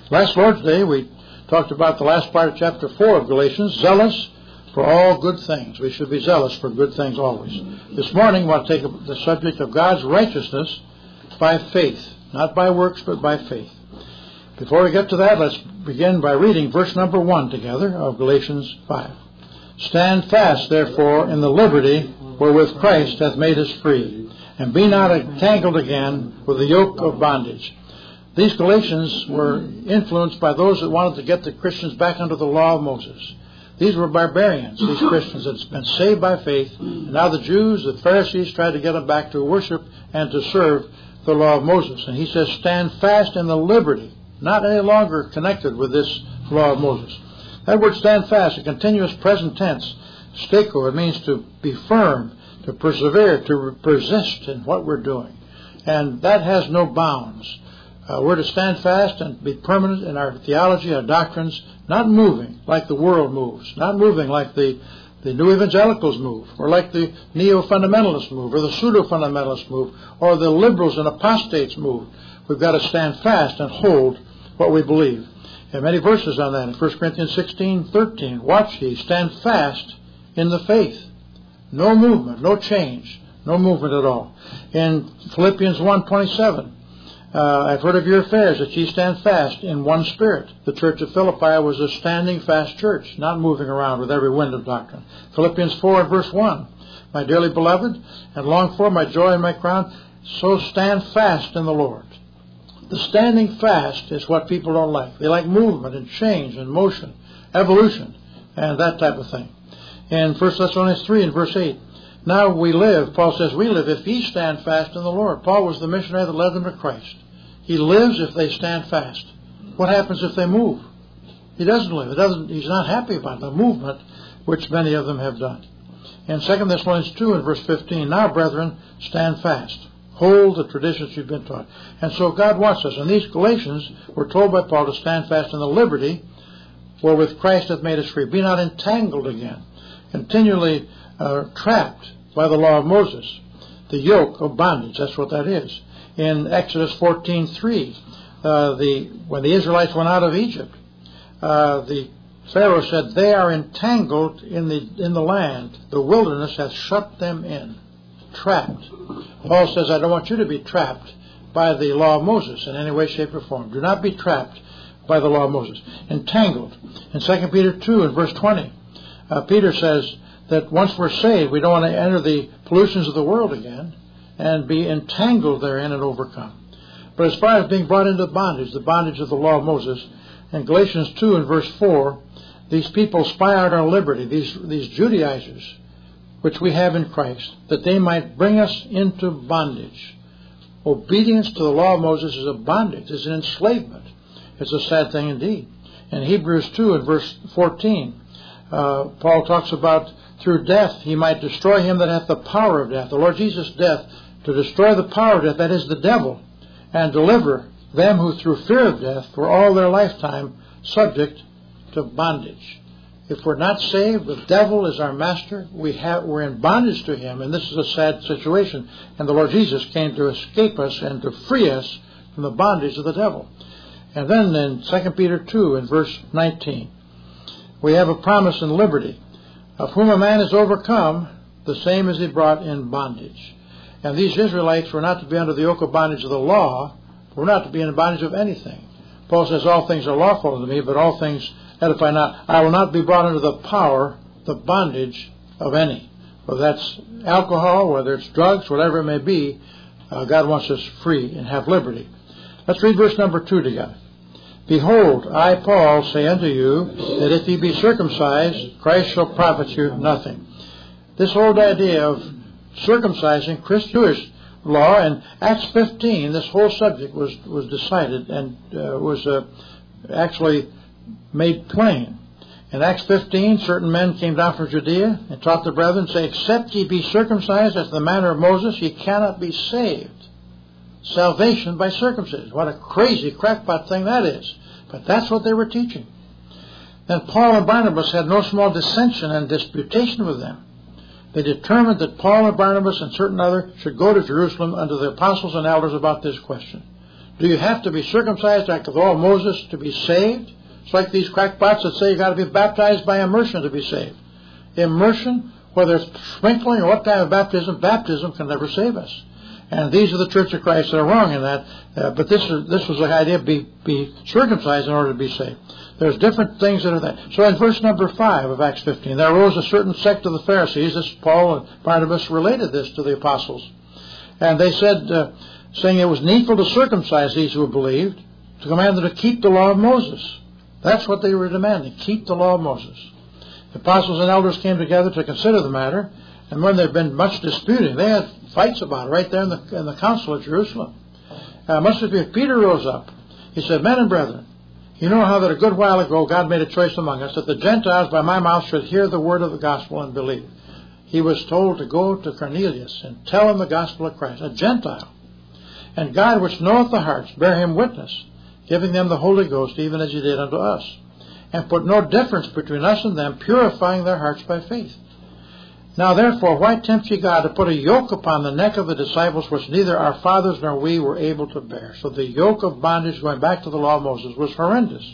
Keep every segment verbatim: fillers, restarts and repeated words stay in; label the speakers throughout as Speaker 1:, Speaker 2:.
Speaker 1: Last Lord's Day, we talked about the last part of chapter four of Galatians, zealous for all good things. We should be zealous for good things always. This morning, we want to take the subject of God's righteousness by faith. Not by works, but by faith. Before we get to that, let's begin by reading verse number one together of Galatians five. Stand fast, therefore, in the liberty wherewith Christ hath made us free, and be not entangled again with the yoke of bondage. These Galatians were influenced by those that wanted to get the Christians back under the law of Moses. These were barbarians, these Christians that had been saved by faith. And now the Jews, the Pharisees, tried to get them back to worship and to serve the law of Moses. And he says, stand fast in the liberty, not any longer connected with this law of Moses. That word stand fast, a continuous present tense, stako, it means to be firm, to persevere, to persist in what we're doing. And that has no bounds. Uh, we're to stand fast and be permanent in our theology, our doctrines, not moving like the world moves, not moving like the, the new evangelicals move, or like the neo-fundamentalists move, or the pseudo-fundamentalists move, or the liberals and apostates move. We've got to stand fast and hold what we believe. There are many verses on that in First Corinthians sixteen thirteen. Watch ye, stand fast in the faith. No movement, no change, no movement at all. In Philippians one twenty-seven, uh, I've heard of your affairs, that ye stand fast in one spirit. The church of Philippi was a standing fast church, not moving around with every wind of doctrine. Philippians four and verse one, my dearly beloved, and long for my joy and my crown, so stand fast in the Lord. The standing fast is what people don't like. They like movement and change and motion, evolution, and that type of thing. In First Thessalonians three and verse eight, now we live, Paul says, we live if ye stand fast in the Lord. Paul was the missionary that led them to Christ. He lives if they stand fast. What happens if they move? He doesn't live. It doesn't, he's not happy about the movement, which many of them have done. In Second Thessalonians two and verse fifteen, now, brethren, stand fast. Hold the traditions you've been taught. And so God wants us. And these Galatians were told by Paul to stand fast in the liberty wherewith Christ hath made us free. Be not entangled again, continually uh, trapped by the law of Moses, the yoke of bondage. That's what that is. In Exodus fourteen three, uh, the when the Israelites went out of Egypt, uh, the Pharaoh said, they are entangled in the in the land. The wilderness hath shut them in. Trapped. Paul says, I don't want you to be trapped by the law of Moses in any way, shape, or form. Do not be trapped by the law of Moses. Entangled. In Second Peter two and verse twenty, uh, Peter says that once we're saved, we don't want to enter the pollutions of the world again and be entangled therein and overcome. But as far as being brought into bondage, the bondage of the law of Moses, in Galatians two and verse four, these people spy out our liberty, these, these Judaizers, which we have in Christ, that they might bring us into bondage. Obedience to the law of Moses is a bondage, it's an enslavement. It's a sad thing indeed. In Hebrews two and verse fourteen, uh, Paul talks about through death he might destroy him that hath the power of death. The Lord Jesus' death, to destroy the power of death, that is the devil, and deliver them who through fear of death were all their lifetime subject to bondage. If we're not saved, the devil is our master. We have, we're in bondage to him, and this is a sad situation. And the Lord Jesus came to escape us and to free us from the bondage of the devil. And then in Second Peter two and verse nineteen, we have a promise in liberty. Of whom a man is overcome, the same is he brought in bondage. And these Israelites were not to be under the yoke of bondage of the law. We're not to be in bondage of anything. Paul says, all things are lawful unto me, but all things edify not. I will not be brought under the power, the bondage of any. Whether that's alcohol, whether it's drugs, whatever it may be, uh, God wants us free and have liberty. Let's read verse number two together. Behold, I, Paul, say unto you, that if ye be circumcised, Christ shall profit you nothing. This old idea of circumcising, Christian Jewish law, in Acts fifteen, this whole subject was, was decided and uh, was uh, actually made plain. In Acts fifteen, certain men came down from Judea and taught the brethren, say, except ye be circumcised after the manner of Moses, ye cannot be saved. Salvation by circumcision. What a crazy crackpot thing that is. But that's what they were teaching. Then Paul and Barnabas had no small dissension and disputation with them. They determined that Paul and Barnabas and certain others should go to Jerusalem unto the apostles and elders about this question. Do you have to be circumcised like the law of Moses to be saved? It's like these crackpots that say you've got to be baptized by immersion to be saved. Immersion, whether it's sprinkling or what kind of baptism, baptism can never save us. And these are the Church of Christ that are wrong in that. Uh, but this is, this was the idea of be, be circumcised in order to be saved. There's different things that are there. So in verse number five of Acts fifteen, there arose a certain sect of the Pharisees. This Paul and Barnabas related this to the apostles. And they said, uh, saying it was needful to circumcise these who believed, to command them to keep the law of Moses. That's what they were demanding, keep the law of Moses. The apostles and elders came together to consider the matter, and when there had been much disputing, they had fights about it right there in the, in the council at Jerusalem. Uh, much as Peter rose up, he said, Men and brethren, you know how that a good while ago God made a choice among us that the Gentiles by my mouth should hear the word of the gospel and believe. He was told to go to Cornelius and tell him the gospel of Christ, a Gentile. And God, which knoweth the hearts, bear him witness, giving them the Holy Ghost, even as he did unto us, and put no difference between us and them, purifying their hearts by faith. Now therefore, why tempt ye God to put a yoke upon the neck of the disciples, which neither our fathers nor we were able to bear? So the yoke of bondage, going back to the law of Moses, was horrendous.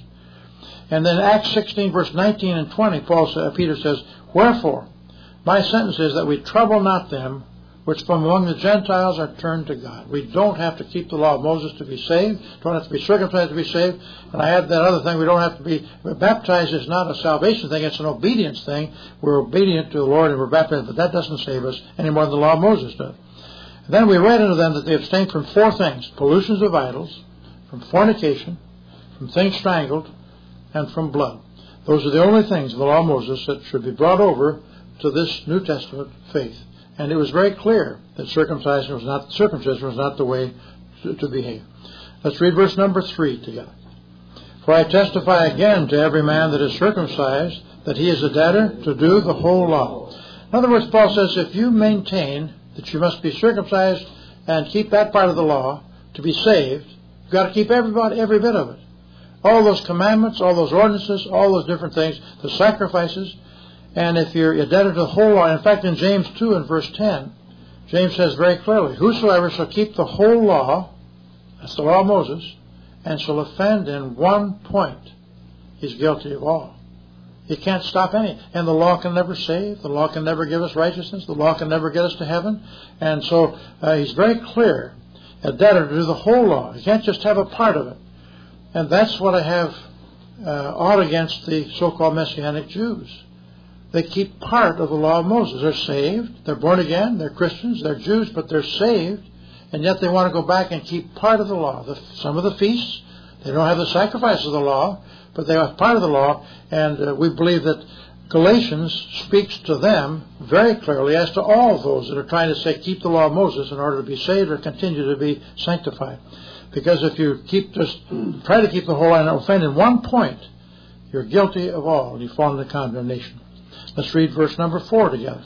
Speaker 1: And then Acts sixteen, verse nineteen and twenty, Paul said, Peter says, Wherefore, my sentence is that we trouble not them which from among the Gentiles are turned to God. We don't have to keep the law of Moses to be saved. Don't have to be circumcised to be saved. And I add that other thing, we don't have to be baptized. Is not a salvation thing. It's an obedience thing. We're obedient to the Lord and we're baptized, but that doesn't save us any more than the law of Moses does. And then we read into them that they abstain from four things: pollutions of idols, from fornication, from things strangled, and from blood. Those are the only things in the law of Moses that should be brought over to this New Testament faith. And it was very clear that circumcision was not circumcision was not the way to, to behave. Let's read verse number three together. For I testify again to every man that is circumcised that he is a debtor to do the whole law. In other words, Paul says if you maintain that you must be circumcised and keep that part of the law to be saved, you've got to keep everybody, every bit of it. All those commandments, all those ordinances, all those different things, the sacrifices. And if you're a debtor to the whole law, in fact in James two and verse ten, James says very clearly, Whosoever shall keep the whole law, that's the law of Moses, and shall offend in one point, he's guilty of all. He can't stop any. And the law can never save. The law can never give us righteousness. The law can never get us to heaven. And so uh, he's very clear, a debtor to do the whole law. You can't just have a part of it. And that's what I have uh, ought against the so-called Messianic Jews. They keep part of the law of Moses. They're saved. They're born again. They're Christians. They're Jews, but they're saved. And yet they want to go back and keep part of the law. The, some of the feasts, they don't have the sacrifice of the law, but they are part of the law. And uh, we believe that Galatians speaks to them very clearly as to all those that are trying to say keep the law of Moses in order to be saved or continue to be sanctified. Because if you keep just try to keep the whole law and offend in one point, you're guilty of all and you fall into condemnation. Let's read verse number four together.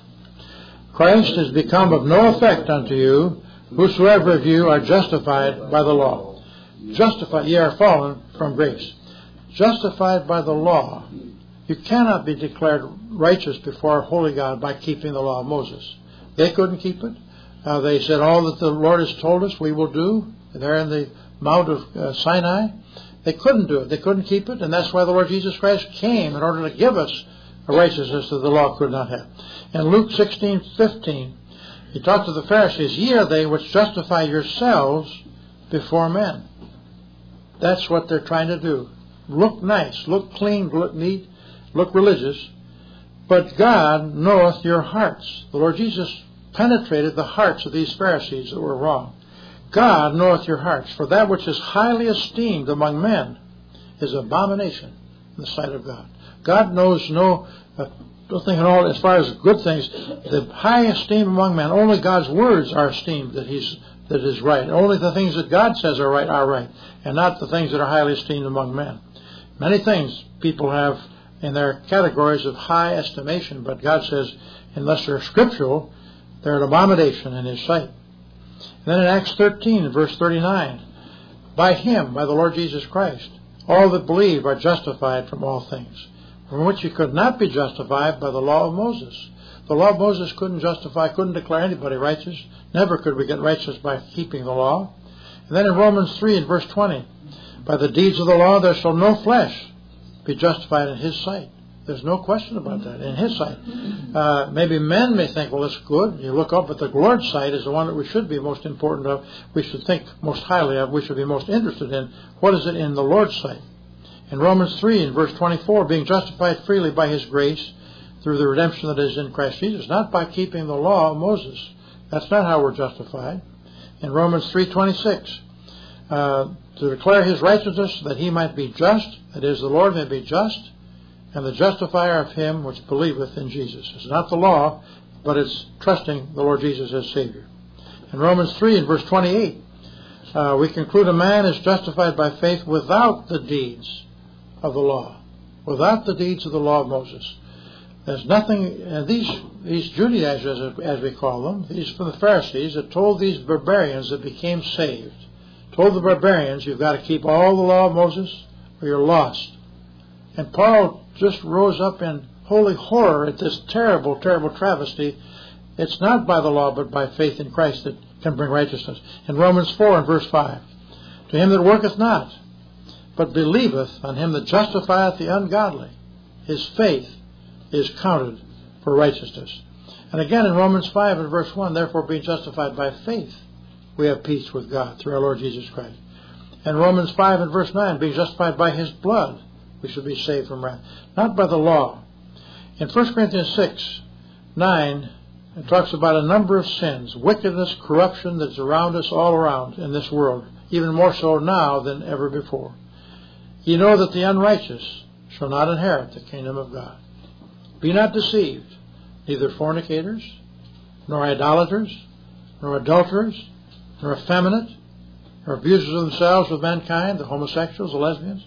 Speaker 1: Christ is become of no effect unto you, whosoever of you are justified by the law. Justified, ye are fallen from grace. Justified by the law. You cannot be declared righteous before a holy God by keeping the law of Moses. They couldn't keep it. Uh, they said, all that the Lord has told us we will do. They're in the Mount of uh, Sinai. They couldn't do it. They couldn't keep it. And that's why the Lord Jesus Christ came in order to give us a righteousness that the law could not have. In Luke sixteen fifteen, he talked to the Pharisees, Ye are they which justify yourselves before men. That's what they're trying to do. Look nice, look clean, look neat, look religious. But God knoweth your hearts. The Lord Jesus penetrated the hearts of these Pharisees that were wrong. God knoweth your hearts. For that which is highly esteemed among men is abomination in the sight of God. God knows no uh, nothing at all as far as good things. The high esteem among men, only God's words are esteemed that He's that is right. Only the things that God says are right are right, and not the things that are highly esteemed among men. Many things people have in their categories of high estimation, but God says, unless they're scriptural, they're an abomination in His sight. And then in Acts thirteen, verse thirty-nine, by Him, by the Lord Jesus Christ, all that believe are justified from all things, from which you could not be justified by the law of Moses. The law of Moses couldn't justify, couldn't declare anybody righteous. Never could we get righteous by keeping the law. And then in Romans three and verse twenty, by the deeds of the law there shall no flesh be justified in his sight. There's no question about that. In his sight. Uh, maybe men may think, well, it's good. You look up, but the Lord's sight is the one that we should be most important of. We should think most highly of. We should be most interested in. What is it in the Lord's sight? In Romans three and verse twenty-four, being justified freely by his grace through the redemption that is in Christ Jesus, not by keeping the law of Moses. That's not how we're justified. In Romans three twenty-six, uh, to declare his righteousness that he might be just, that is, the Lord may be just, and the justifier of him which believeth in Jesus. It's not the law, but it's trusting the Lord Jesus as Savior. In Romans three and verse twenty-eight, uh, we conclude a man is justified by faith without the deeds of the law, without the deeds of the law of Moses. There's nothing, and these these Judaizers, as we call them, these from the Pharisees, that told these barbarians that became saved, told the barbarians, you've got to keep all the law of Moses or you're lost. And Paul just rose up in holy horror at this terrible, terrible travesty. It's not by the law, but by faith in Christ that can bring righteousness. In Romans four and verse five, to him that worketh not, but believeth on him that justifieth the ungodly, his faith is counted for righteousness. And again in Romans five and verse one, therefore being justified by faith, we have peace with God through our Lord Jesus Christ. And Romans five and verse nine, being justified by his blood, we should be saved from wrath, not by the law. In First Corinthians six, nine, it talks about a number of sins, wickedness, corruption that's around us all around in this world, even more so now than ever before. Ye know that the unrighteous shall not inherit the kingdom of God. Be not deceived, neither fornicators, nor idolaters, nor adulterers, nor effeminate, nor abusers of themselves with mankind, the homosexuals, the lesbians,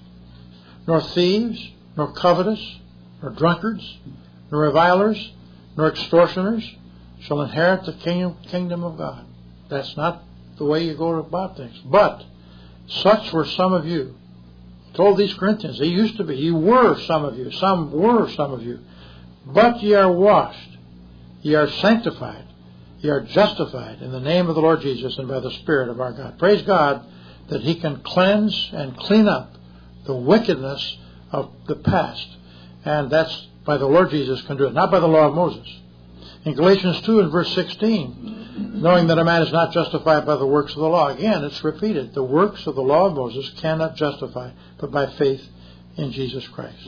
Speaker 1: nor thieves, nor covetous, nor drunkards, nor revilers, nor extortioners shall inherit the kingdom, kingdom of God. That's not the way you go about things. But such were some of you. He told these Corinthians, they used to be, ye were some of you, some were some of you. But ye are washed, ye are sanctified, ye are justified in the name of the Lord Jesus and by the Spirit of our God. Praise God that he can cleanse and clean up the wickedness of the past. And that's by the Lord Jesus can do it, not by the law of Moses. In Galatians two and verse sixteen, knowing that a man is not justified by the works of the law. Again, it's repeated. The works of the law of Moses cannot justify, but by faith in Jesus Christ.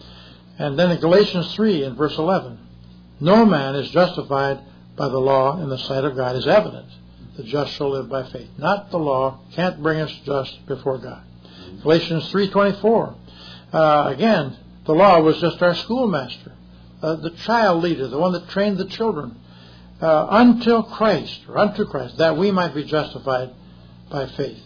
Speaker 1: And then in Galatians three and verse eleven, no man is justified by the law in the sight of God is evident. The just shall live by faith. Not the law can't bring us just before God. Galatians three twenty-four, uh, again, the law was just our schoolmaster, uh, the child leader, the one that trained the children, uh, until Christ, or unto Christ, that we might be justified by faith.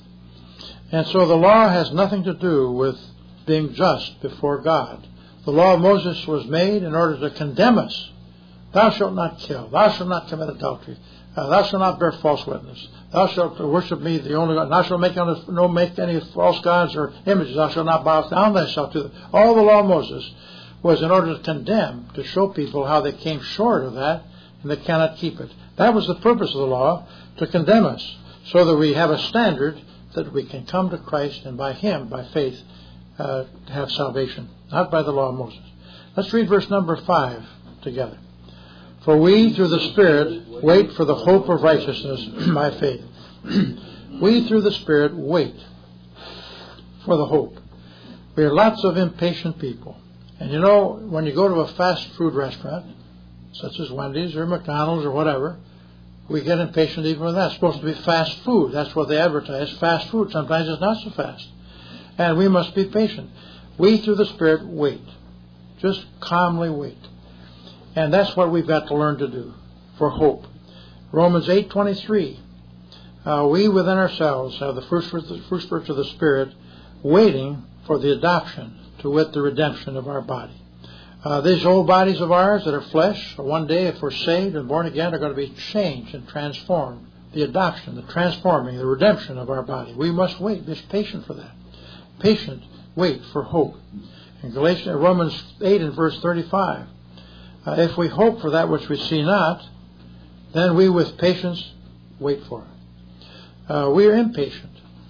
Speaker 1: And so the law has nothing to do with being just before God. The law of Moses was made in order to condemn us. Thou shalt not kill. Thou shalt not commit adultery. Uh, thou shalt not bear false witness. Thou shalt worship me, the only God. Thou shalt make, no make any false gods or images. Thou shalt not bow down thyself to them. All the law of Moses was in order to condemn, to show people how they came short of that and they cannot keep it. That was the purpose of the law, to condemn us, so that we have a standard that we can come to Christ and by him, by faith, uh, have salvation, not by the law of Moses. Let's read verse number five together. For we, through the Spirit, wait for the hope of righteousness by faith. We, through the Spirit, wait for the hope. We are lots of impatient people. And you know, when you go to a fast food restaurant, such as Wendy's or McDonald's or whatever, we get impatient even with that. It's supposed to be fast food. That's what they advertise, fast food. Sometimes it's not so fast. And we must be patient. We, through the Spirit, wait. Just calmly wait. And that's what we've got to learn to do for hope. Romans eight twenty-three. Uh, we within ourselves have the first fruits of the Spirit waiting for the adoption, to wit, the redemption of our body. Uh, these old bodies of ours that are flesh, one day, if we're saved and born again, are going to be changed and transformed. The adoption, the transforming, the redemption of our body. We must wait. Be patient for that. Patient, wait for hope. In Galatians, Romans eight and verse thirty-five. Uh, if we hope for that which we see not, then we with patience wait for it. Uh, we are impatient.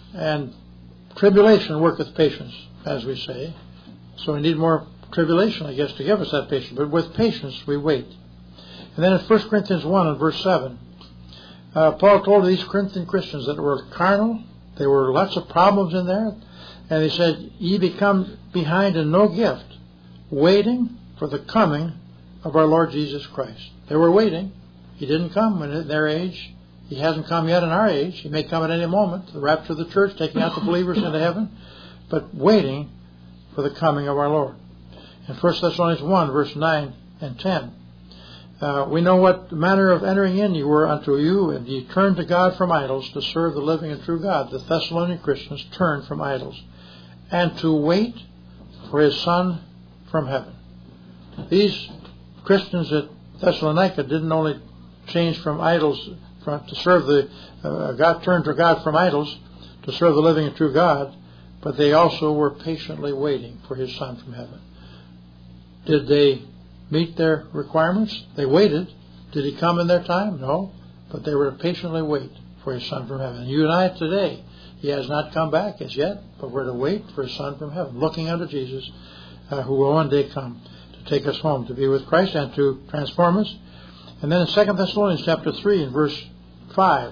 Speaker 1: And tribulation worketh patience, as we say. So we need more tribulation, I guess, to give us that patience. But with patience, we wait. And then in First Corinthians one and verse seven, uh, Paul told these Corinthian Christians that were carnal. There were lots of problems in there. And he said, ye become behind in no gift, waiting for the coming of our Lord Jesus Christ. They were waiting. He didn't come in their age. He hasn't come yet in our age. He may come at any moment, the rapture of the church, taking out the believers into heaven, but waiting for the coming of our Lord. In First Thessalonians one, verse nine and ten, uh, we know what manner of entering in you were unto you, and ye turned to God from idols to serve the living and true God. The Thessalonian Christians turned from idols, and to wait for His Son from heaven. These Christians at Thessalonica didn't only change from idols from, to serve the uh, God, turn to God from idols to serve the living and true God, but they also were patiently waiting for His Son from heaven. Did they meet their requirements? They waited. Did He come in their time? No, but they were to patiently wait for His Son from heaven. And you and I today, He has not come back as yet, but we're to wait for His Son from heaven, looking unto Jesus, uh, who will one day come to take us home to be with Christ and to transform us. And then in Second Thessalonians chapter three and verse five,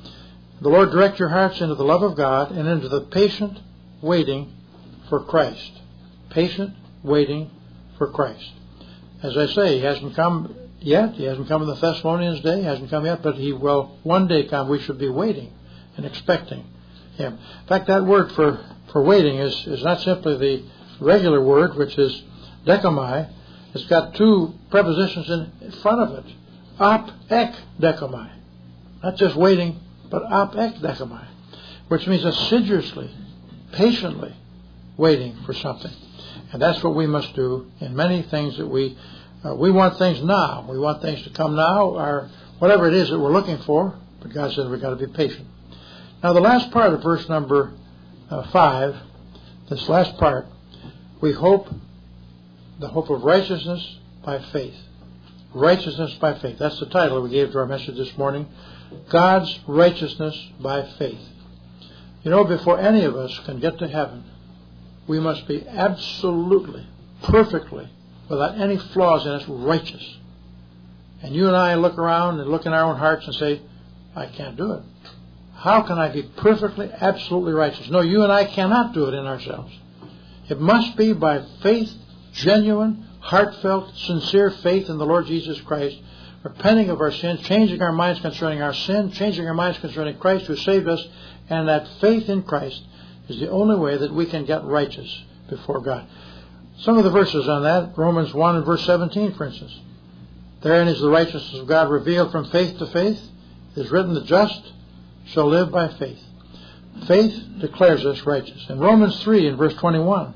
Speaker 1: the Lord direct your hearts into the love of God and into the patient waiting for Christ. Patient waiting for Christ. As I say, He hasn't come yet. He hasn't come in the Thessalonians' day. He hasn't come yet, but He will one day come. We should be waiting and expecting Him. In fact, that word for, for waiting is, is not simply the regular word, which is dekomai. It's got two prepositions in front of it. Op ek dekomai. Not just waiting, but op ek dekomai, which means assiduously, patiently waiting for something. And that's what we must do in many things that we uh, we want things now. We want things to come now, or whatever it is that we're looking for. But God says we've got to be patient. Now, the last part of verse number uh, five, this last part, we hope the hope of righteousness by faith. Righteousness by faith. That's the title we gave to our message this morning. God's righteousness by faith. You know, before any of us can get to heaven, we must be absolutely, perfectly, without any flaws in us, righteous. And you and I look around and look in our own hearts and say, I can't do it. How can I be perfectly, absolutely righteous? No, you and I cannot do it in ourselves. It must be by faith, genuine, heartfelt, sincere faith in the Lord Jesus Christ, repenting of our sins, changing our minds concerning our sin, changing our minds concerning Christ who saved us, and that faith in Christ is the only way that we can get righteous before God. Some of the verses on that, Romans one and verse seventeen, for instance. Therein is the righteousness of God revealed from faith to faith. It is written, the just shall live by faith. Faith declares us righteous. In Romans three and verse twenty-one,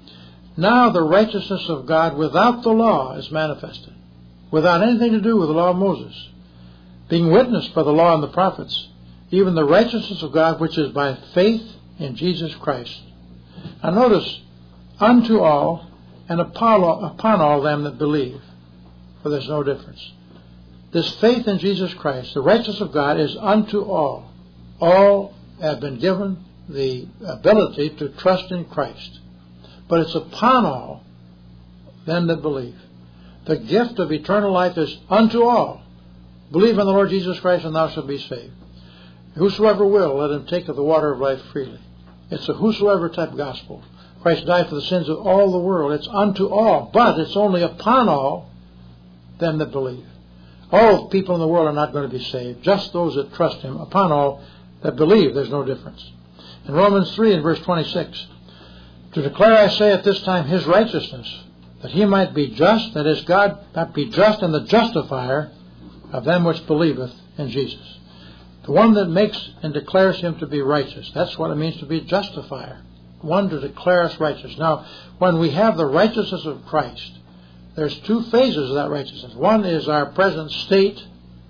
Speaker 1: now the righteousness of God without the law is manifested, without anything to do with the law of Moses, being witnessed by the law and the prophets, even the righteousness of God which is by faith in Jesus Christ. Now notice, unto all and upon all them that believe, for there's no difference. This faith in Jesus Christ, the righteousness of God, is unto all. All have been given the ability to trust in Christ. But it's upon all them that believe. The gift of eternal life is unto all. Believe in the Lord Jesus Christ and thou shalt be saved. Whosoever will, let him take of the water of life freely. It's a whosoever type gospel. Christ died for the sins of all the world. It's unto all, but it's only upon all them that believe. All people in the world are not going to be saved. Just those that trust Him. Upon all that believe, there's no difference. In Romans three and verse twenty-six, to declare, I say, at this time His righteousness, that He might be just, that is, God might be just and the justifier of them which believeth in Jesus. The one that makes and declares Him to be righteous. That's what it means to be a justifier. One to declare us righteous. Now, when we have the righteousness of Christ, there's two phases of that righteousness. One is our present state,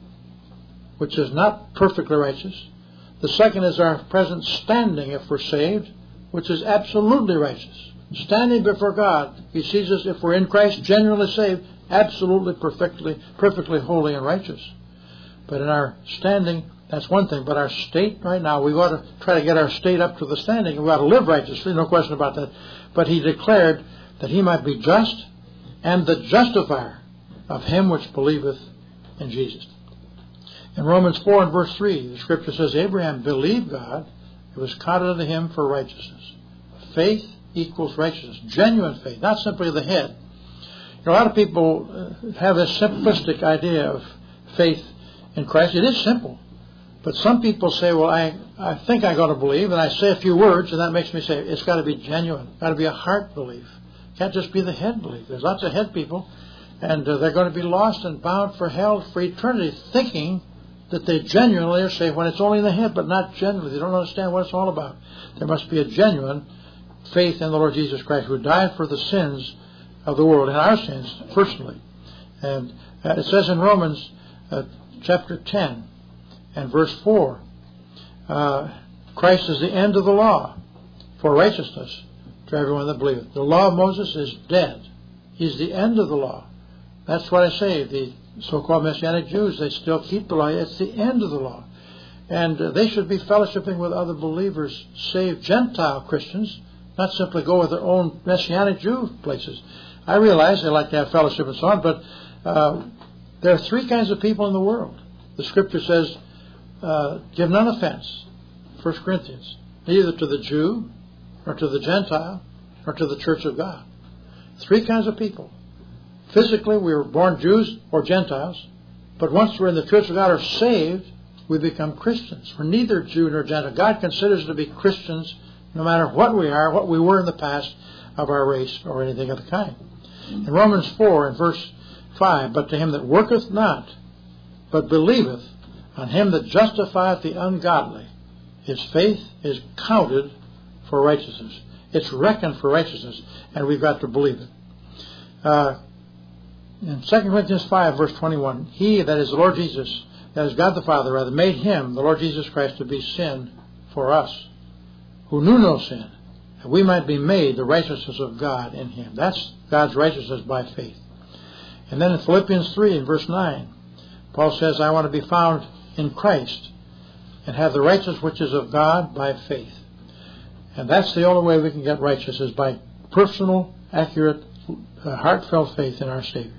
Speaker 1: which is not perfectly righteous. The second is our present standing, if we're saved, which is absolutely righteous. Standing before God, He sees us, if we're in Christ, genuinely saved, absolutely, perfectly, perfectly holy and righteous. But in our standing That's one thing. But our state right now, we've got to try to get our state up to the standing. We've got to live righteously, no question about that. But he declared that he might be just and the justifier of him which believeth in Jesus. In Romans four and verse three, the scripture says, Abraham believed God, it was counted unto him for righteousness. Faith equals righteousness. Genuine faith, not simply the head. You know, a lot of people have this simplistic idea of faith in Christ. It is simple. But some people say, well, I, I think I got to believe, and I say a few words, and that makes me say, it's got to be genuine. It's got to be a heart belief. It can't just be the head belief. There's lots of head people, and uh, they're going to be lost and bound for hell for eternity, thinking that they genuinely are saved when it's only in the head, but not genuinely. They don't understand what it's all about. There must be a genuine faith in the Lord Jesus Christ, who died for the sins of the world, and our sins personally. And uh, it says in Romans uh, chapter ten and verse four, uh, Christ is the end of the law for righteousness to everyone that believeth. The law of Moses is dead. He's the end of the law. That's what I say. The so-called Messianic Jews, they still keep the law. It's the end of the law. And uh, they should be fellowshipping with other believers, saved Gentile Christians, not simply go with their own Messianic Jew places. I realize they like to have fellowship and so on, but uh, there are three kinds of people in the world. The Scripture says, uh, give none offense, First Corinthians, neither to the Jew, nor to the Gentile, nor to the church of God. Three kinds of people. Physically, we were born Jews or Gentiles, but once we're in the church of God or saved, we become Christians. We're neither Jew nor Gentile. God considers us to be Christians no matter what we are, what we were in the past of our race or anything of the kind. In Romans four and verse five, but to him that worketh not, but believeth on him that justifieth the ungodly, his faith is counted for righteousness. It's reckoned for righteousness, and we've got to believe it. Uh, in Second Corinthians five, verse twenty-one, he, that is the Lord Jesus, that is God the Father, rather, made him, the Lord Jesus Christ, to be sin for us, who knew no sin, that we might be made the righteousness of God in him. That's God's righteousness by faith. And then in Philippians three, in verse nine, Paul says, I want to be found in Christ and have the righteousness which is of God by faith. And that's the only way we can get righteous, is by personal, accurate, uh, heartfelt faith in our Savior.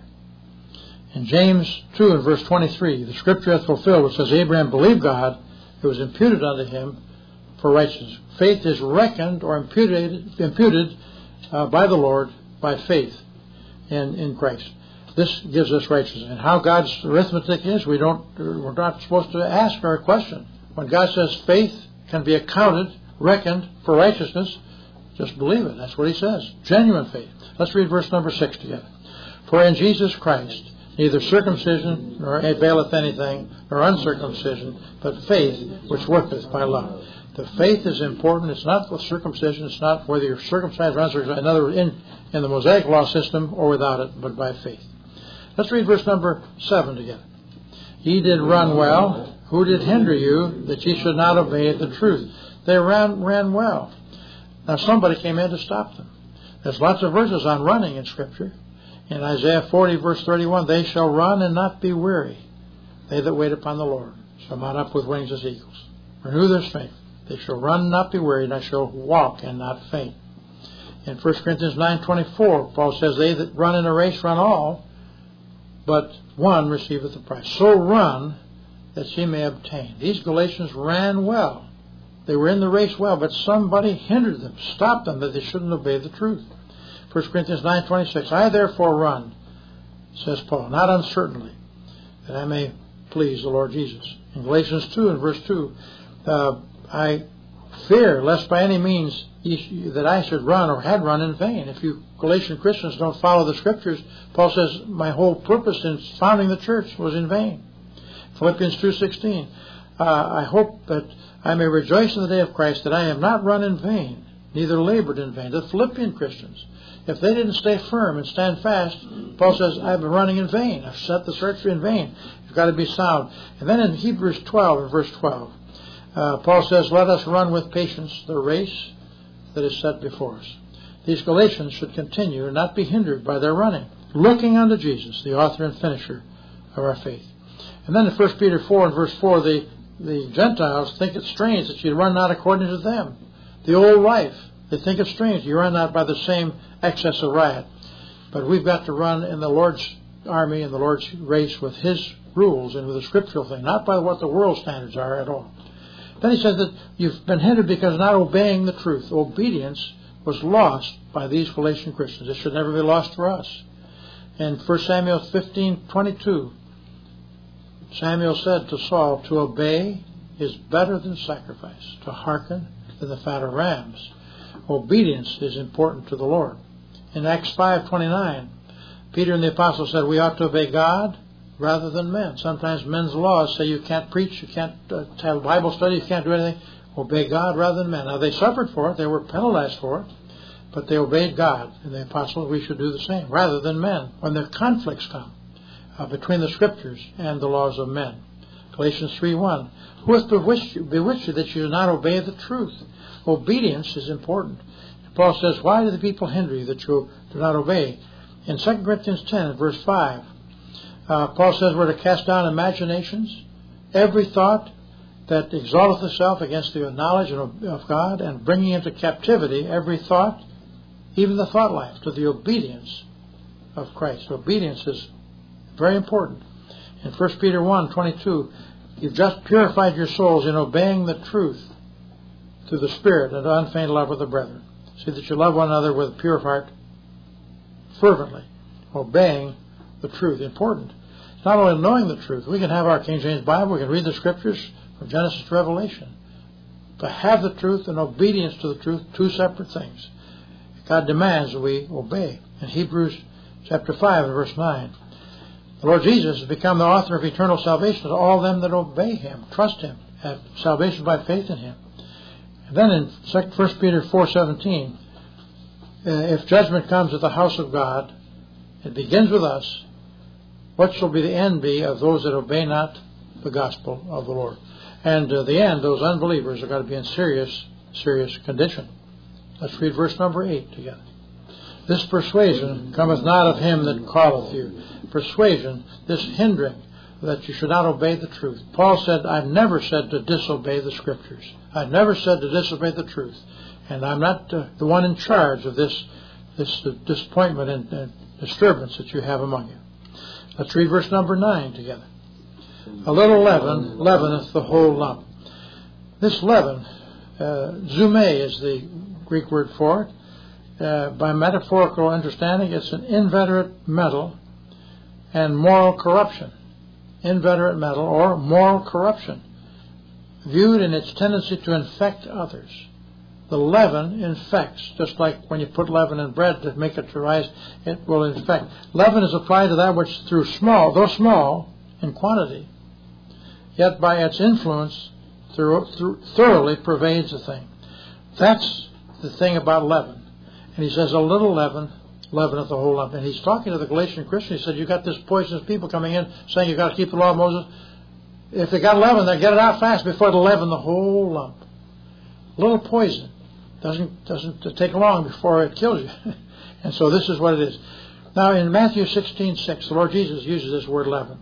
Speaker 1: In James two and verse twenty-three, the Scripture hath fulfilled, which says, Abraham believed God, it was imputed unto him for righteousness. Faith is reckoned or imputed, imputed uh, by the Lord by faith in, in Christ. This gives us righteousness. And how God's arithmetic is, we don't, we're not supposed to ask or question. When God says faith can be accounted, reckoned for righteousness, just believe it. That's what he says. Genuine faith. Let's read verse number six together. For in Jesus Christ neither circumcision nor availeth anything, nor uncircumcision, but faith which worketh by love. The faith is important. It's not the circumcision. It's not whether you're circumcised or uncircumcised. In other words, in, in the Mosaic law system or without it, but by faith. Let's read verse number seven together. Ye did run well. Who did hinder you that ye should not obey the truth? They ran, ran well. Now somebody came in to stop them. There's lots of verses on running in Scripture. In Isaiah forty, verse thirty-one, they shall run and not be weary. They that wait upon the Lord shall mount up with wings as eagles. Renew their strength. They shall run and not be weary, and they shall walk and not faint. In First Corinthians nine twenty-four, Paul says, they that run in a race run all, but one receiveth the prize. So run that she may obtain. These Galatians ran well. They were in the race well, but somebody hindered them, stopped them, that they shouldn't obey the truth. First Corinthians nine twenty-six, I therefore run, says Paul, not uncertainly, that I may please the Lord Jesus. In Galatians two and verse two, uh, I fear lest by any means that I should run or had run in vain. If you Galatian Christians don't follow the Scriptures, Paul says, my whole purpose in founding the church was in vain. Philippians two sixteen, uh, I hope that I may rejoice in the day of Christ, that I have not run in vain, neither labored in vain. The Philippian Christians, if they didn't stay firm and stand fast, Paul says, I've been running in vain. I've set the search in vain. You've got to be sound. And then in Hebrews twelve and verse twelve, uh, Paul says, let us run with patience the race that is set before us. These Galatians should continue and not be hindered by their running, looking unto Jesus, the author and finisher of our faith. And then in First Peter four and verse four, the the Gentiles think it strange that you run not according to them. The old life, they think it's strange. You run not by the same excess of riot. But we've got to run in the Lord's army and the Lord's race with His rules and with a scriptural thing, not by what the world standards are at all. Then he says that you've been hindered because of not obeying the truth. Obedience was lost by these Galatian Christians. It should never be lost for us. In First Samuel fifteen twenty-two, Samuel said to Saul, to obey is better than sacrifice, to hearken than the fat of rams. Obedience is important to the Lord. In Acts five twenty-nine, Peter and the apostles said we ought to obey God rather than men. Sometimes men's laws say you can't preach, you can't uh, have a Bible study, you can't do anything. Obey God rather than men. Now they suffered for it, they were penalized for it, but they obeyed God. And the apostles, we should do the same, rather than men, when the conflicts come uh, between the Scriptures and the laws of men. Galatians three one, who hath bewitched you, bewitched you that you do not obey the truth? Obedience is important. Paul says, why do the people hinder you that you do not obey? In Second Corinthians ten, verse five, uh, Paul says we're to cast down imaginations, every thought that exalteth itself against the knowledge of God, and bringing into captivity every thought, even the thought life, to the obedience of Christ. Obedience is very important. In First Peter one twenty-two, you've just purified your souls in obeying the truth through the Spirit and unfeigned love with the brethren. See that you love one another with a pure heart, fervently, obeying the truth. Important. It's not only knowing the truth. We can have our King James Bible, we can read the Scriptures from Genesis to Revelation. To have the truth and obedience to the truth, two separate things. God demands that we obey. In Hebrews chapter five and verse nine, the Lord Jesus has become the author of eternal salvation to all them that obey Him, trust Him, have salvation by faith in Him. And then in First Peter four seventeen, uh, if judgment comes at the house of God, it begins with us. What shall be the end be of those that obey not the gospel of the Lord? And uh, the end, those unbelievers are going to be in serious, serious condition. Let's read verse number eight together. This persuasion cometh not of him that calleth you. Persuasion, this hindering that you should not obey the truth. Paul said, I've never said to disobey the Scriptures. I've never said to disobey the truth. And I'm not uh, the one in charge of this, this uh, disappointment and uh, disturbance that you have among you. Let's read verse number nine together. A little leaven leaveneth the whole lump. This leaven, uh, zume is the Greek word for it. Uh, by metaphorical understanding, it's an inveterate metal and moral corruption. Inveterate metal or moral corruption, viewed in its tendency to infect others. The leaven infects, just like when you put leaven in bread to make it to rise, it will infect. Leaven is applied to that which through small, though small in quantity, yet by its influence through, through, thoroughly pervades the thing. That's the thing about leaven. And he says, a little leaven leaveneth the whole lump. And he's talking to the Galatian Christians. He said, you've got this poisonous people coming in saying you've got to keep the law of Moses. If they got leaven, they'll get it out fast before it'll leaven the whole lump. A little poison doesn't doesn't take long before it kills you. And so this is what it is. Now in Matthew sixteen six, the Lord Jesus uses this word leaven.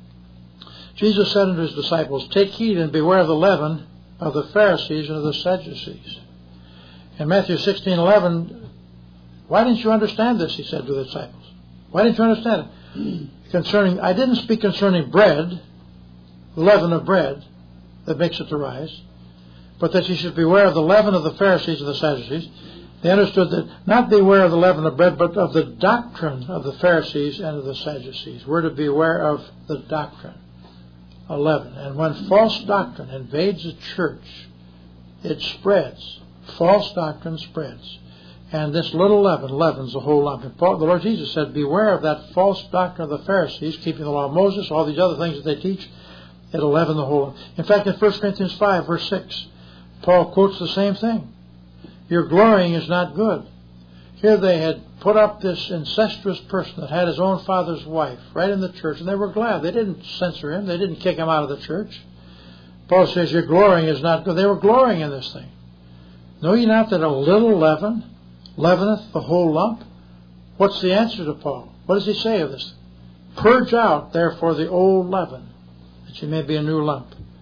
Speaker 1: Jesus said unto his disciples, take heed and beware of the leaven of the Pharisees and of the Sadducees. In Matthew sixteen eleven, why didn't you understand this, he said to the disciples. Why didn't you understand it? Concerning, I didn't speak concerning bread, the leaven of bread that makes it to rise, but that you should beware of the leaven of the Pharisees and the Sadducees. They understood that not beware of the leaven of bread, but of the doctrine of the Pharisees and of the Sadducees. We're to beware of the doctrine of leaven. And when false doctrine invades the church, it spreads. False doctrine spreads. And this little leaven leavens the whole lump. And Paul, the Lord Jesus said, beware of that false doctrine of the Pharisees, keeping the law of Moses, all these other things that they teach. It'll leaven the whole lump. In fact, in First Corinthians five, verse six, Paul quotes the same thing. Your glorying is not good. Here they had put up this incestuous person that had his own father's wife right in the church, and they were glad. They didn't censor him. They didn't kick him out of the church. Paul says, your glorying is not good. They were glorying in this thing. Know ye not that a little leaven leaveneth the whole lump? What's the answer to Paul? What does he say of this? Purge out, therefore, the old leaven, that ye may be a new lump,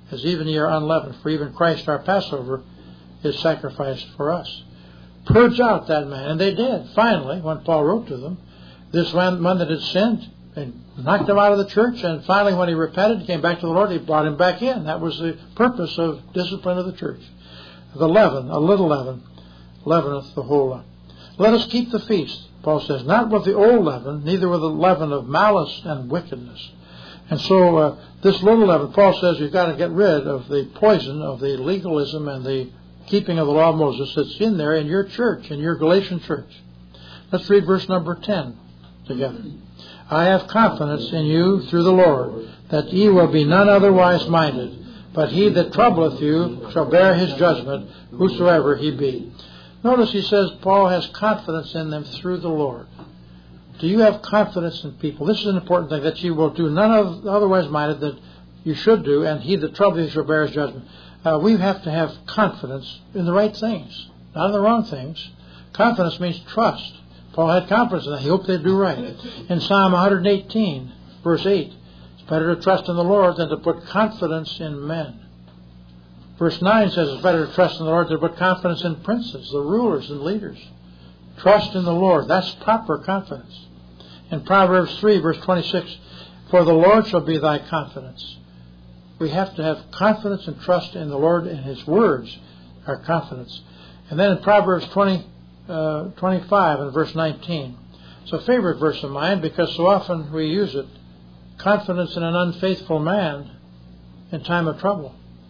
Speaker 1: as even ye are unleavened. For even Christ our Passover is sacrificed for us. Purge out that man. And they did, finally, when Paul wrote to them. This one, one that had sinned and knocked him out of the church, and finally when he repented, came back to the Lord, he brought him back in. That was the purpose of discipline of the church. The leaven, a little leaven, leaveneth the whole lump. Let us keep the feast, Paul says, not with the old leaven, neither with the leaven of malice and wickedness. And so uh, this little leaven, Paul says you've got to get rid of the poison of the legalism and the keeping of the law of Moses that's in there in your church, in your Galatian church. Let's read verse number ten together. I have confidence in you through the Lord, that ye will be none otherwise minded, but he that troubleth you shall bear his judgment, whosoever he be. Notice he says Paul has confidence in them through the Lord. Do you have confidence in people? This is an important thing, that you will do none of otherwise minded that you should do, and he that troubleth you shall bear his judgment. Uh, we have to have confidence in the right things, not in the wrong things. Confidence means trust. Paul had confidence in that. He hoped they'd do right. In Psalm one eighteen, verse eight, it's better to trust in the Lord than to put confidence in men. Verse nine says it's better to trust in the Lord than to put confidence in princes, the rulers and leaders. Trust in the Lord. That's proper confidence. In Proverbs three, verse twenty-six, for the Lord shall be thy confidence. We have to have confidence and trust in the Lord and His words, our confidence. And then in Proverbs twenty, uh, twenty-five and verse nineteen, it's a favorite verse of mine because so often we use it. Confidence in an unfaithful man in time of trouble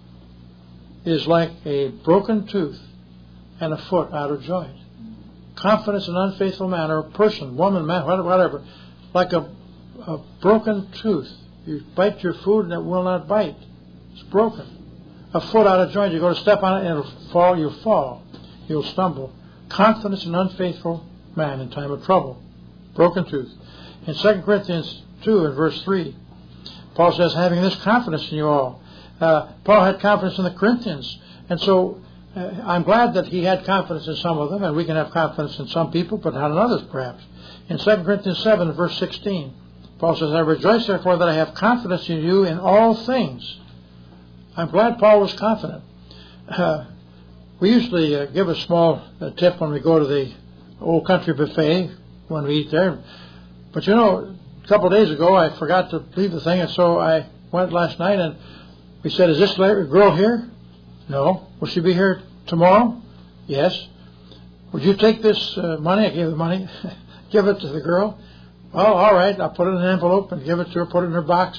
Speaker 1: is like a broken tooth and a foot out of joint. Confidence in an unfaithful man, or a person, woman, man, whatever, like a, a broken tooth. You bite your food and it will not bite. It's broken. A foot out of joint, you go to step on it and it'll fall, you'll fall. You'll stumble. Confidence in an unfaithful man in time of trouble. Broken tooth. In Second Corinthians two and verse three, Paul says, having this confidence in you all. Uh, Paul had confidence in the Corinthians. And so uh, I'm glad that he had confidence in some of them, and we can have confidence in some people, but not in others perhaps. In Second Corinthians seven and verse sixteen, Paul says, I rejoice therefore that I have confidence in you in all things. I'm glad Paul was confident. Uh, we usually uh, give a small uh, tip when we go to the Old Country Buffet, when we eat there. But you know, a couple of days ago I forgot to leave the thing, and so I went last night, and we said, is this girl here? No. Will she be here tomorrow? Yes. Would you take this uh, money? I gave the money. Give it to the girl. Oh, all right. I'll put it in an envelope and give it to her, put it in her box.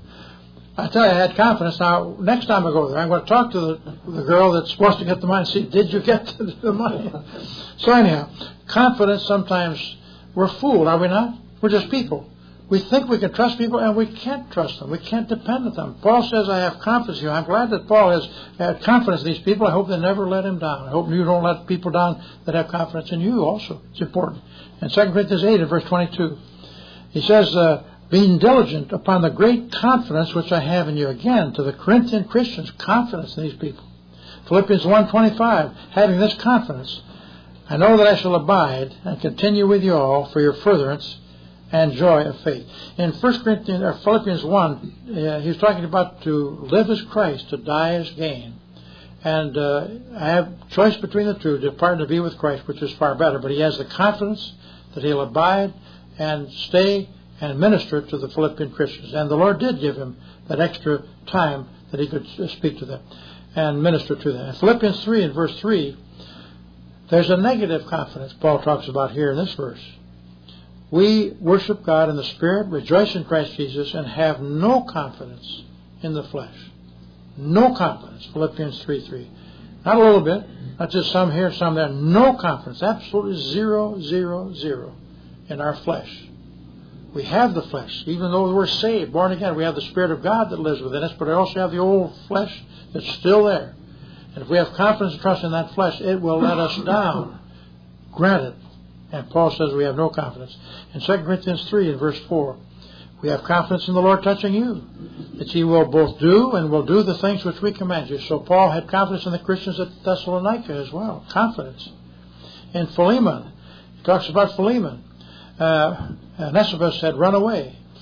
Speaker 1: I tell you, I had confidence. Now, next time I go there, I'm going to talk to the, the girl that's supposed to get the money and see, did you get the money? So anyhow, confidence, sometimes we're fooled, are we not? We're just people. We think we can trust people, and we can't trust them. We can't depend on them. Paul says, I have confidence in you. I'm glad that Paul has had confidence in these people. I hope they never let him down. I hope you don't let people down that have confidence in you also. It's important. In Second Corinthians eight and verse twenty-two, he says, uh, being diligent upon the great confidence which I have in you. Again, to the Corinthian Christians, confidence in these people. Philippians one twenty-five, having this confidence, I know that I shall abide and continue with you all for your furtherance and joy of faith. In First Corinthians or Philippians one, uh, he was talking about to live as Christ, to die as gain. And uh, I have choice between the two, to depart and to be with Christ, which is far better. But he has the confidence that he'll abide and stay and minister to the Philippian Christians. And the Lord did give him that extra time that he could speak to them and minister to them. In Philippians three and verse three, there's a negative confidence Paul talks about here in this verse. We worship God in the Spirit, rejoice in Christ Jesus, and have no confidence in the flesh. No confidence. Philippians three three. Not a little bit. Not just some here, some there. No confidence. Absolutely zero, zero, zero in our flesh. We have the flesh. Even though we're saved, born again, we have the Spirit of God that lives within us, but we also have the old flesh that's still there. And if we have confidence and trust in that flesh, it will let us down. Granted. And Paul says we have no confidence. In Second Corinthians three and verse four, we have confidence in the Lord touching you, that ye will both do and will do the things which we command you. So Paul had confidence in the Christians at Thessalonica as well. Confidence. In Philemon, he talks about Philemon. Uh, Onesimus had run away,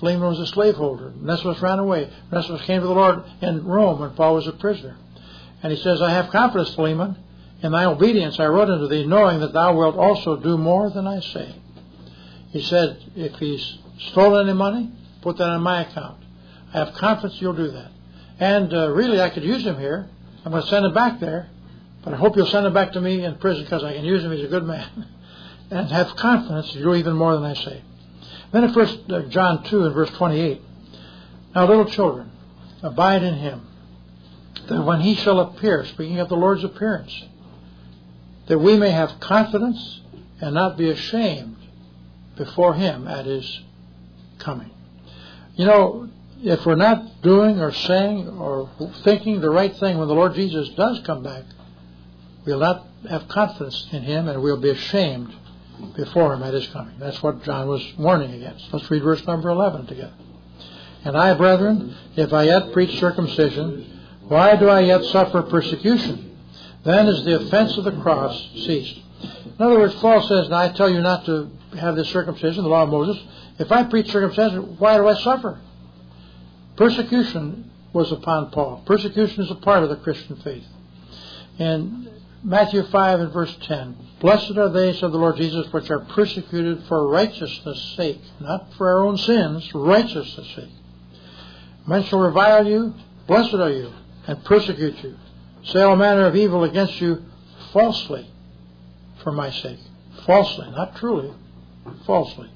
Speaker 1: Philemon was a slaveholder. Onesimus ran away. Onesimus came to the Lord in Rome when Paul was a prisoner. And he says, I have confidence, Philemon, in thy obedience I wrote unto thee, knowing that thou wilt also do more than I say. He said, if he's stolen any money, put that on my account. I have confidence you'll do that. And uh, really, I could use him here. I'm going to send him back there. But I hope you'll send him back to me in prison because I can use him. He's a good man. And have confidence you'll do even more than I say. Then in First John two and verse twenty-eight. Now, little children, abide in him, that when he shall appear, speaking of the Lord's appearance, that we may have confidence and not be ashamed before him at his coming. You know, if we're not doing or saying or thinking the right thing when the Lord Jesus does come back, we'll not have confidence in him and we'll be ashamed before him at his coming. That's what John was warning against. Let's read verse number eleven together. And I, brethren, if I yet preach circumcision, why do I yet suffer persecution? Then is the offense of the cross ceased. In other words, Paul says, now I tell you not to have this circumcision, the law of Moses. If I preach circumcision, why do I suffer? Persecution was upon Paul. Persecution is a part of the Christian faith. In Matthew five and verse ten, blessed are they, said the Lord Jesus, which are persecuted for righteousness' sake, not for our own sins, righteousness' sake. Men shall revile you, blessed are you, and persecute you, say all manner of evil against you falsely for my sake. Falsely, not truly, falsely.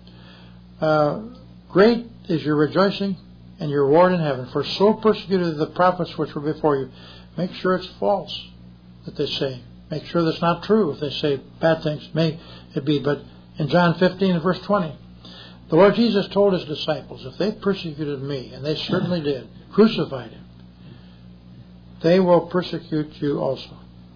Speaker 1: Uh, great is your rejoicing and your reward in heaven, for so persecuted the prophets which were before you. Make sure it's false that they say. Make sure that's not true if they say bad things. May it be. But in John fifteen and verse twenty, the Lord Jesus told his disciples, if they persecuted me, and they certainly did, crucified him, they will persecute you also.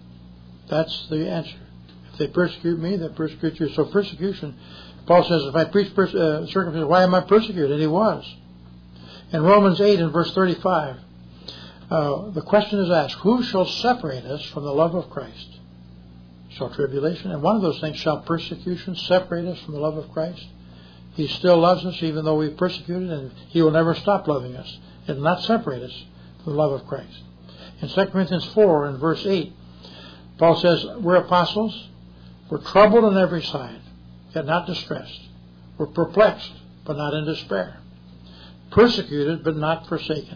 Speaker 1: That's the answer. If they persecute me, they persecute you. So persecution, Paul says, if I preach pers- uh, circumcision, why am I persecuted? And he was. In Romans eight and verse thirty-five, uh, the question is asked, who shall separate us from the love of Christ? Shall tribulation, and one of those things, shall persecution separate us from the love of Christ? He still loves us even though we've persecuted, and he will never stop loving us. It will not separate us from the love of Christ. In Second Corinthians four and verse eight, Paul says, we're apostles, we're troubled on every side, yet not distressed. We're perplexed, but not in despair. Persecuted, but not forsaken.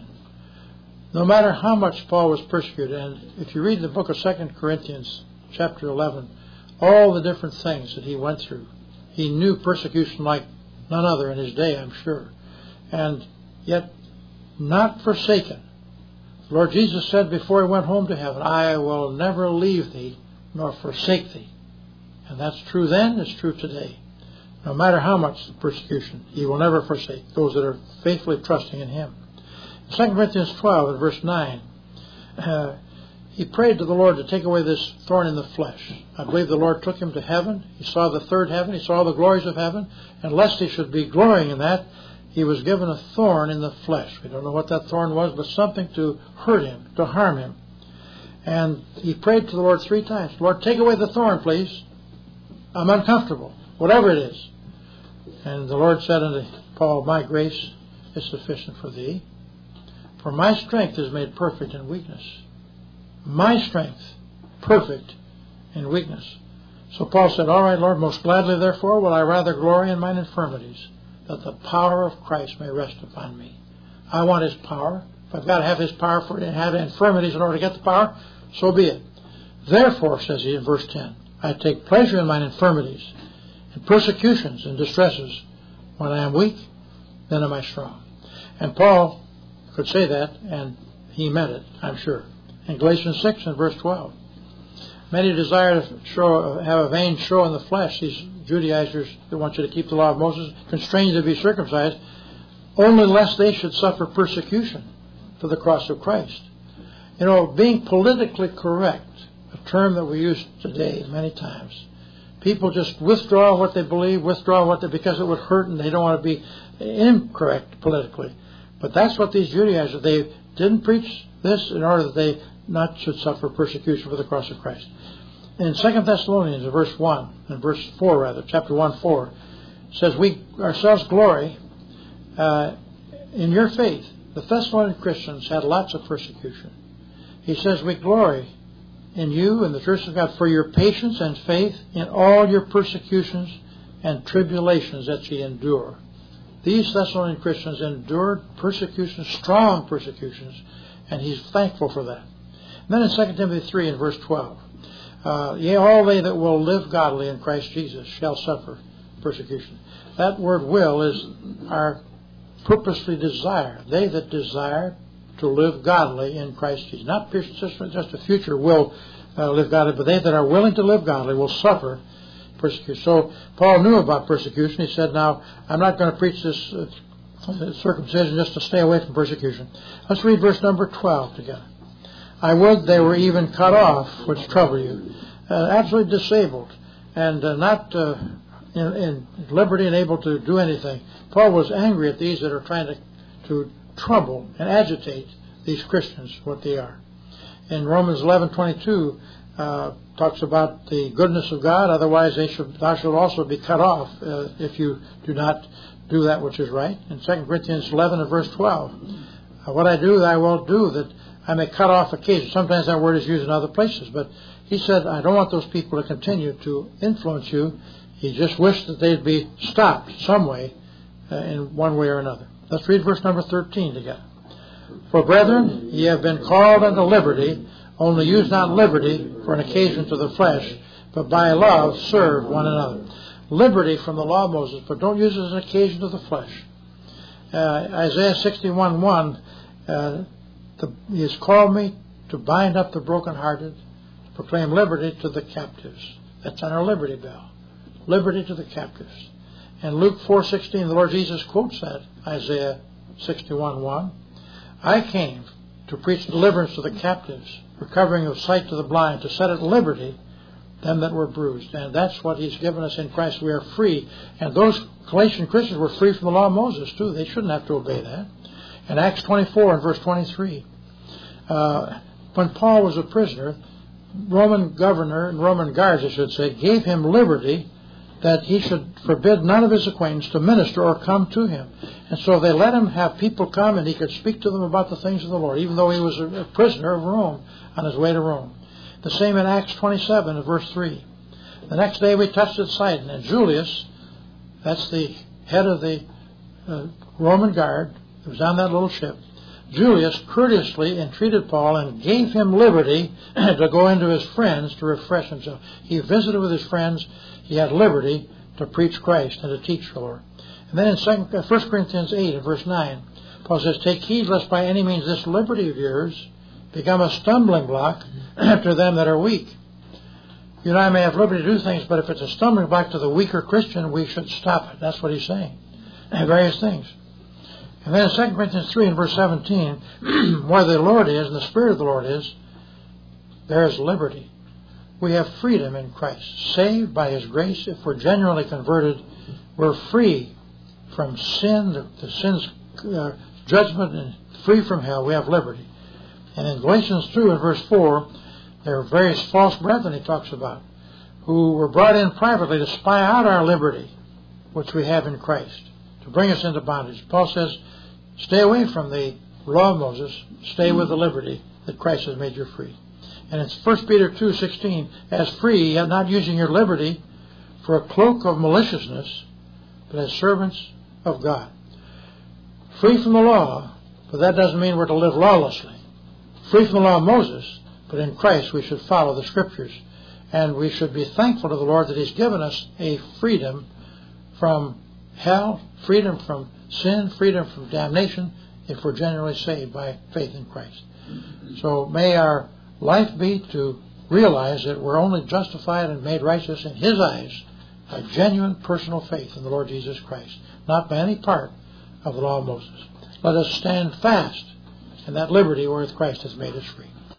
Speaker 1: No matter how much Paul was persecuted, and if you read the book of Second Corinthians, chapter eleven, all the different things that he went through, he knew persecution like none other in his day, I'm sure. And yet, not forsaken. The Lord Jesus said before he went home to heaven, I will never leave thee nor forsake thee. And that's true then, it's true today. No matter how much persecution, he will never forsake those that are faithfully trusting in him. In Second Corinthians twelve and verse nine, uh, he prayed to the Lord to take away this thorn in the flesh. I believe the Lord took him to heaven. He saw the third heaven. He saw the glories of heaven. And lest he should be glorying in that, he was given a thorn in the flesh. We don't know what that thorn was, but something to hurt him, to harm him. And he prayed to the Lord three times. Lord, take away the thorn, please. I'm uncomfortable, whatever it is. And the Lord said unto Paul, my grace is sufficient for thee, for my strength is made perfect in weakness. My strength, perfect in weakness. So Paul said, all right, Lord, most gladly, therefore, will I rather glory in mine infirmities, that the power of Christ may rest upon me. I want his power. If I've got to have his power for to have infirmities in order to get the power, so be it. Therefore, says he in verse ten, I take pleasure in mine infirmities, in persecutions and distresses. When I am weak, then am I strong. And Paul could say that, and he meant it, I'm sure. In Galatians six and verse twelve, many desire to show, have a vain show in the flesh. These Judaizers that want you to keep the law of Moses, constrain you to be circumcised, only lest they should suffer persecution for the cross of Christ. You know, being politically correct, a term that we use today many times. People just withdraw what they believe, withdraw what they, because it would hurt, and they don't want to be incorrect politically. But that's what these Judaizers, they didn't preach this in order that they not should suffer persecution for the cross of Christ. In Second Thessalonians, in verse one, in verse four rather, chapter one, four, it says, we ourselves glory Uh, in your faith, the Thessalonian Christians had lots of persecution. He says, we glory in you and the church of God for your patience and faith in all your persecutions and tribulations that ye endure. These Thessalonian Christians endured persecutions, strong persecutions, and he's thankful for that. And then in Second Timothy three and verse twelve, uh, yea, all they that will live godly in Christ Jesus shall suffer persecution. That word will is our purposely desire. They that desire to live godly in Christ Jesus. Not just, just a future will uh, live godly, but they that are willing to live godly will suffer persecution. So Paul knew about persecution. He said, now, I'm not going to preach this uh, circumcision just to stay away from persecution. Let's read verse number twelve together. I would they were even cut off, which trouble you. Uh, absolutely disabled and uh, not uh, in, in liberty and able to do anything. Paul was angry at these that are trying to, to trouble and agitate these Christians, what they are. In Romans eleven twenty-two, uh, talks about the goodness of God. Otherwise, they should, thou shalt also be cut off uh, if you do not do that which is right. In Second Corinthians eleven and verse twelve, uh, what I do, I will do, that I may cut off occasion. Sometimes that word is used in other places, but he said, I don't want those people to continue to influence you. He just wished that they'd be stopped some way, uh, in one way or another. Let's read verse number thirteen together. For brethren, ye have been called unto liberty, only use not liberty for an occasion to the flesh, but by love serve one another. Liberty from the law of Moses, but don't use it as an occasion to the flesh. Uh, Isaiah sixty-one one, uh, the, he has called me to bind up the brokenhearted, to proclaim liberty to the captives. That's on our liberty bell. Liberty to the captives. And Luke four sixteen, the Lord Jesus quotes that, Isaiah sixty-one one. I came to preach deliverance to the captives, recovering of sight to the blind, to set at liberty them that were bruised. And that's what he's given us in Christ. We are free. And those Galatian Christians were free from the law of Moses, too. They shouldn't have to obey that. In Acts twenty-four and verse twenty-three, uh, when Paul was a prisoner, Roman governor and Roman guards, I should say, gave him liberty that he should forbid none of his acquaintance to minister or come to him. And so they let him have people come and he could speak to them about the things of the Lord, even though he was a prisoner of Rome on his way to Rome. The same in Acts twenty-seven and verse three. The next day we touched at Sidon, and Julius, that's the head of the uh, Roman guard who was on that little ship, Julius courteously entreated Paul and gave him liberty to go into his friends to refresh himself. He visited with his friends. He had liberty to preach Christ and to teach the Lord. And then in First Corinthians eight and verse nine, Paul says, take heed lest by any means this liberty of yours become a stumbling block to them that are weak. You and I may have liberty to do things, but if it's a stumbling block to the weaker Christian, we should stop it. That's what he's saying. And various things. And then in Second Corinthians three and verse seventeen, where the Lord is and the Spirit of the Lord is, there is liberty. We have freedom in Christ. Saved by His grace, if we're genuinely converted, we're free from sin, the, the sin's uh, judgment, and free from hell. We have liberty. And in Galatians two and verse four, there are various false brethren he talks about, who were brought in privately to spy out our liberty, which we have in Christ, to bring us into bondage. Paul says, stay away from the law of Moses, stay with the liberty that Christ has made you free. And it's First Peter two sixteen, as free, yet not using your liberty for a cloak of maliciousness, but as servants of God. Free from the law, but that doesn't mean we're to live lawlessly. Free from the law of Moses, but in Christ we should follow the Scriptures. And we should be thankful to the Lord that He's given us a freedom from hell, freedom from sin, freedom from damnation, if we're genuinely saved by faith in Christ. So may our life be to realize that we're only justified and made righteous in His eyes by genuine personal faith in the Lord Jesus Christ, not by any part of the law of Moses. Let us stand fast in that liberty wherewith Christ has made us free.